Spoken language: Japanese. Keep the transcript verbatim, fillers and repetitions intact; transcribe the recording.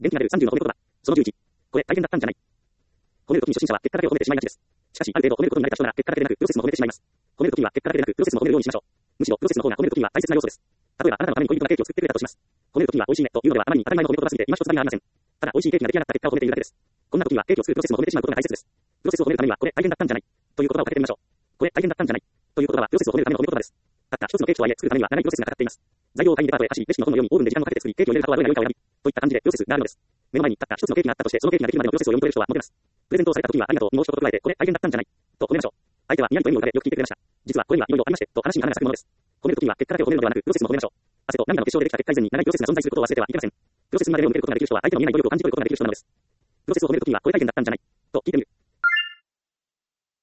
元気が出るさんじゅうの褒め言葉。そのじゅういち。これ大変だったんじゃない。褒めるときに初心者は結果だけを褒めてしまいがちです。しかし、ある程度褒めることに慣れた人なら結果だけでなく、プロセスも褒めてしまいます。褒めるときは結果だけでなく、プロセスも褒めるようにしましょう。むしろ、プロセスの方が褒めるときは大切な要素です。例えば、あなたのために恋人がケーキを作ってくれたとします。褒めるときは美味しいねというのではあまりに当たり前の褒め言葉すぎて今一つ意味がありません。ただ、美味しいケーキが出来上がった結果を褒めているだけです。こんなときはケーキを作るプロセスも褒めてしまうことが大切です。プロセスを褒めるためには、これ大変だったんじゃないという言葉をかけてみましょう。これ大変だったんじゃないという言葉はプロセスを褒めるための褒め言葉です。たった一つのケーキとはいえ作るためには長いプロセスがかかっています。材料を買いにデパートへ走り、レシピの本のようにオーブンで時間をかけて作り、ケーキを入れるかはどれが良いかを選び、といった感じでプロセスがあるのです。目の前にたった一つのケーキがあったとして、そのケーキができるまでのプロセスを読み取れる人はモテます。プレゼントをされた時にはありがとう、もう一言加えて、これ大変だったんじゃないと褒めましょう。相手はにやりと笑みを浮かべよく聞いてくれました。実はこれには色々ありまして、と話に花が咲くものです。褒める時には結果だけを褒めるのではなく、プロセスも褒めましょう。汗と涙の結晶でできた結果以前に長いプロセスが存在することを忘れてはいけません。プロセスにまで目を向けることができる人は相手の見えない努力を感じ取ることができる人なのです。プロセスを褒める時にはこれ大変だったんじゃないと聞いてみる。